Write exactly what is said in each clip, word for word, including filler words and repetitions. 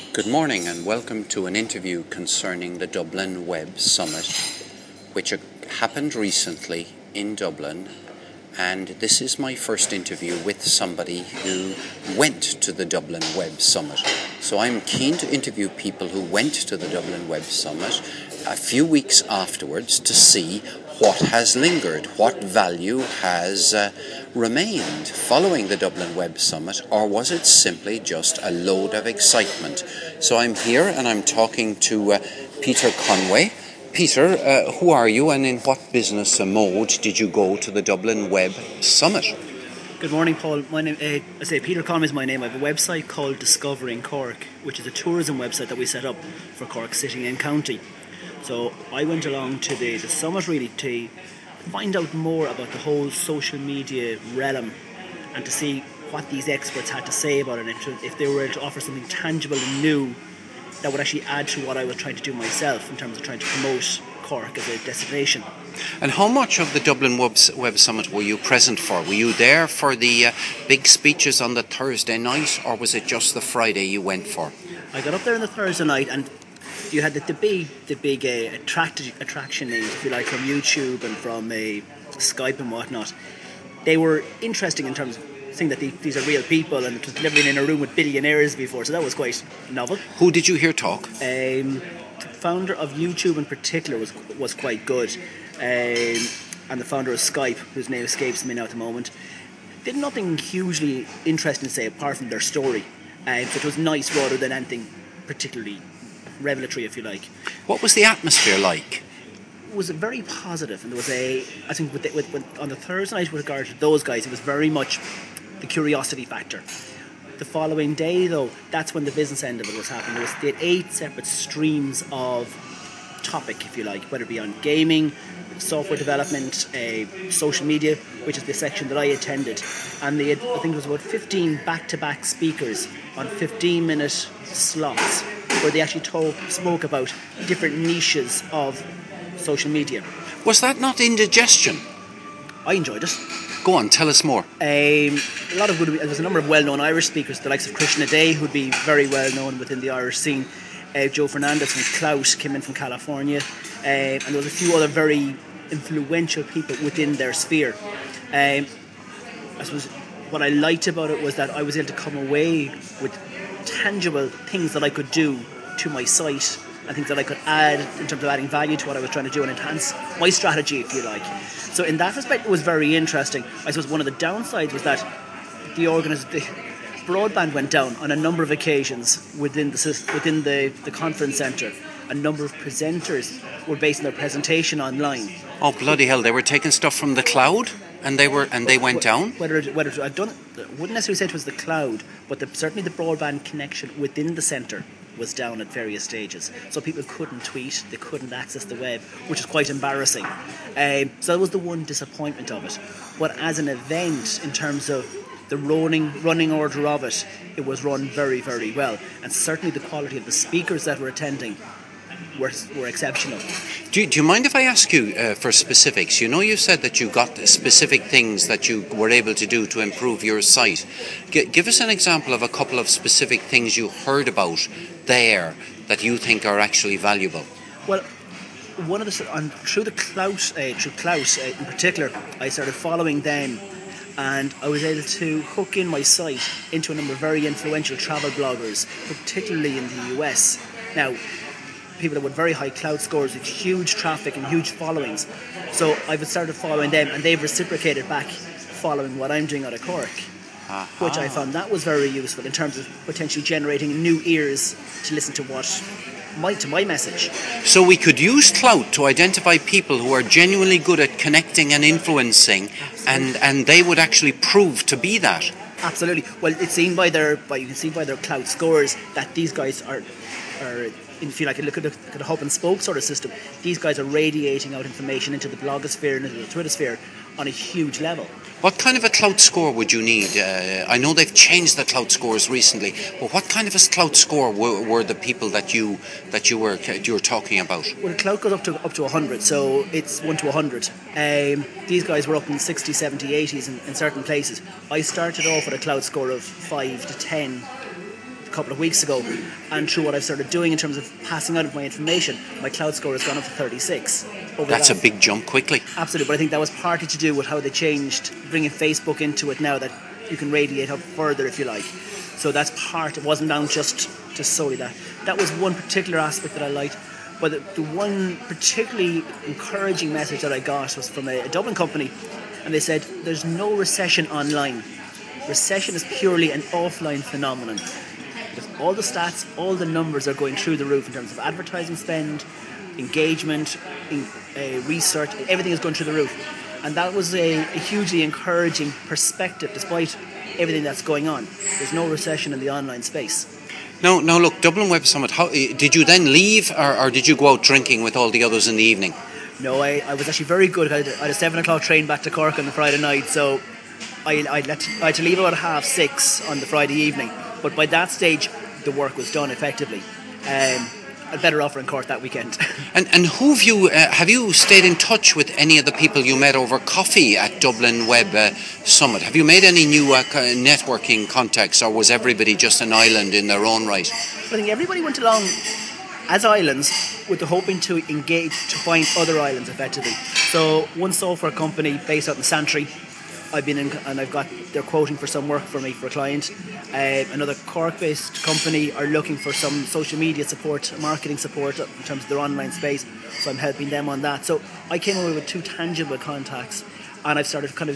Good morning and welcome to an interview concerning the Dublin Web Summit, which happened recently in Dublin, and this is my first interview with somebody who went to the Dublin Web Summit. So I'm keen to interview people who went to the Dublin Web Summit a few weeks afterwards to see what has lingered, what value has uh, remained following the Dublin Web Summit, or was it simply just a load of excitement? So I'm here and I'm talking to uh, Peter Conway. Peter, uh, who are you and in what business mode did you go to the Dublin Web Summit? Good morning, Paul. My name, uh, I say Peter Conway is my name. I have a website called Discovering Cork, which is a tourism website that we set up for Cork City and County. So I went along to the, the summit really to find out more about the whole social media realm and to see what these experts had to say about it, and if, if they were able to offer something tangible and new that would actually add to what I was trying to do myself in terms of trying to promote Cork as a destination. And how much of the Dublin Web, Web Summit were you present for? Were you there for the uh, big speeches on the Thursday night, or was it just the Friday you went for? I got up there on the Thursday night, and you had the, the big, the big uh, attract, attraction names, if you like, from YouTube and from uh, Skype and whatnot. They were interesting in terms of saying that they, these are real people, and it was never been in a room with billionaires before, so that was quite novel. Who did you hear talk? Um, the founder of YouTube in particular was was quite good, um, and the founder of Skype, whose name escapes me now at the moment, did nothing hugely interesting to say apart from their story. Um, so it was nice rather than anything particularly revelatory, if you like. What was the atmosphere like? It was very positive, and there was a, I think with, the, with, with on the Thursday night with regard to those guys, it was very much the curiosity factor. The following day, though, that's when the business end of it was happening. There was they had eight separate streams of topic, if you like, whether it be on gaming, software development, uh, social media, which is the section that I attended, and they had, I think it was about fifteen back-to-back speakers on fifteen-minute slots where they actually talk, spoke about different niches of social media. Was that not indigestion? I enjoyed it. Go on, tell us more. Um, a lot of good. There was a number of well-known Irish speakers, the likes of Krishna Day, who'd be very well known within the Irish scene. Uh, Joe Fernandez from Clout came in from California, uh, and there was a few other very influential people within their sphere. Um, I suppose what I liked about it was that I was able to come away with tangible things that I could do to my site and things that I could add in terms of adding value to what I was trying to do and enhance my strategy, if you like. So in that respect, it was very interesting. I suppose one of the downsides was that the organis- the broadband went down on a number of occasions within the within the, the conference centre. A number of presenters were basing their presentation online. Oh bloody hell! They were taking stuff from the cloud, and they were and they went down. Whether it, whether it, I don't wouldn't necessarily say it was the cloud, but the, certainly the broadband connection within the centre was down at various stages, so people couldn't tweet, they couldn't access the web, which is quite embarrassing. Um, so that was the one disappointment of it. But as an event, in terms of the running running order of it, it was run very, very well, and certainly the quality of the speakers that were attending were, were exceptional. Do you, do you mind if I ask you uh, for specifics? You know, you said that you got specific things that you were able to do to improve your site. G- give us an example of a couple of specific things you heard about there that you think are actually valuable. Well, one of the on, through the Clout, uh, through Clout uh, in particular, I started following them, and I was able to hook in my site into a number of very influential travel bloggers, particularly in the U S. Now, people that with very high cloud scores with huge traffic and huge followings. So I've started following them, and they've reciprocated back following what I'm doing out of Cork, uh-huh. which I found that was very useful in terms of potentially generating new ears to listen to what my to my message. So we could use Clout to identify people who are genuinely good at connecting and influencing, and, and they would actually prove to be that. Absolutely. Well, it's seen by their, by you can see by their Clout scores that these guys are are. If you like, look at a hub and spoke sort of system, these guys are radiating out information into the blogosphere and into the Twitter sphere on a huge level. What kind of a Clout score would you need? Uh, I know they've changed the Clout scores recently, but what kind of a Clout score were, were the people that you that you were you were talking about? Well, the Clout goes up to up to one hundred, so it's one to one hundred. Um, these guys were up in sixty, seventy, eighties in, in certain places. I started off with a Clout score of five to ten. a couple of weeks ago, and through what I've started doing in terms of passing out of my information, my cloud score has gone up to thirty-six. Over That's that. a big jump quickly. Absolutely, but I think that was partly to do with how they changed, bringing Facebook into it now that you can radiate up further if you like. So that's part, it wasn't down just, just solely that. That was one particular aspect that I liked. But the, the one particularly encouraging message that I got was from a, a Dublin company, and they said, there's no recession online. Recession is purely an offline phenomenon. Because all the stats, all the numbers are going through the roof in terms of advertising spend, engagement, in, uh, research, everything is going through the roof. And that was a, a hugely encouraging perspective despite everything that's going on. There's no recession in the online space. No, no. Look, Dublin Web Summit. How, did you then leave, or, or did you go out drinking with all the others in the evening? No, I, I was actually very good. I had, I had a seven o'clock train back to Cork on the Friday night, so I, I, let, I had to leave about half six on the Friday evening. But by that stage, the work was done effectively. Um, a better offer in Cork that weekend. And and who have you uh, have you stayed in touch with any of the people you met over coffee at Dublin Web uh, Summit? Have you made any new uh, networking contacts, or was everybody just an island in their own right? I think everybody went along as islands with the hoping to engage to find other islands effectively. So one software company based out in Santry, I've been in, and I've got, they're quoting for some work for me for a client. Uh, another Cork-based company are looking for some social media support, marketing support in terms of their online space. So I'm helping them on that. So I came away with two tangible contacts, and I've started kind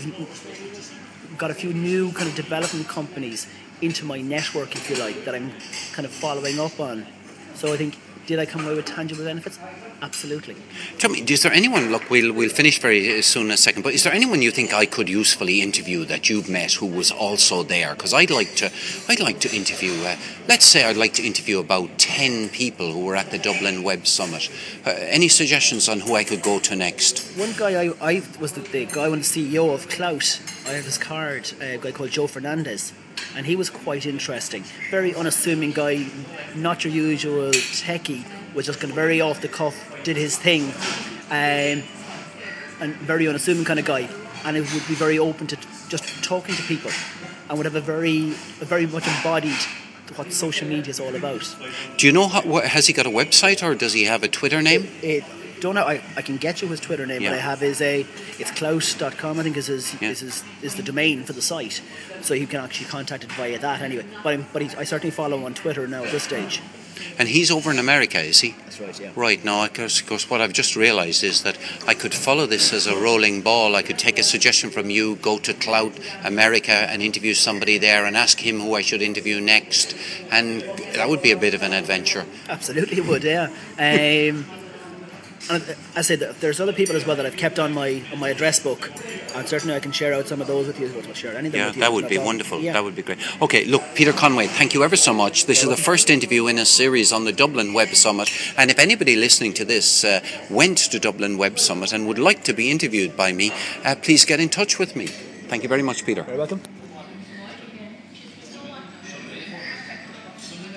of got a few new kind of development companies into my network, if you like, that I'm kind of following up on. So I think, did I come away with tangible benefits? Absolutely. Tell me, is there anyone, look, we'll we'll finish very soon in a second, but is there anyone you think I could usefully interview that you've met who was also there? Because I'd like to I'd like to interview, uh, let's say I'd like to interview about ten people who were at the Dublin Web Summit. Uh, any suggestions on who I could go to next? One guy, I, I was the, the guy, when the C E O of Clout, I have his card, a guy called Joe Fernandez. And he was quite interesting. Very unassuming guy, not your usual techie, was just kind of very off the cuff, did his thing, um, and very unassuming kind of guy. And it would be very open to t- just talking to people, and would have a very, a very much embodied what social media is all about. Do you know, how, what, has he got a website, or does he have a Twitter name? It, it, don't know. I, I can get you his Twitter name, yeah. but I have his a. It's clout dot com, I think is his, yeah. is his is the domain for the site, so you can actually contact it via that anyway. But I'm, but he, I certainly follow him on Twitter now at this stage. And he's over in America, is he? That's right, yeah. Right, now, of course, of course, what I've just realised is that I could follow this as a rolling ball. I could take a suggestion from you, go to Clout America and interview somebody there and ask him who I should interview next. And that would be a bit of an adventure. Absolutely would, yeah. Um, and as I said, there's other people as well that I've kept on my on my address book, and certainly I can share out some of those with you. I'll share anything yeah, with you. that would be all. wonderful. Yeah. That would be great. Okay, look, Peter Conway, thank you ever so much. This You're is welcome. The first interview in a series on the Dublin Web Summit. And if anybody listening to this uh, went to Dublin Web Summit and would like to be interviewed by me, uh, please get in touch with me. Thank you very much, Peter. You're welcome.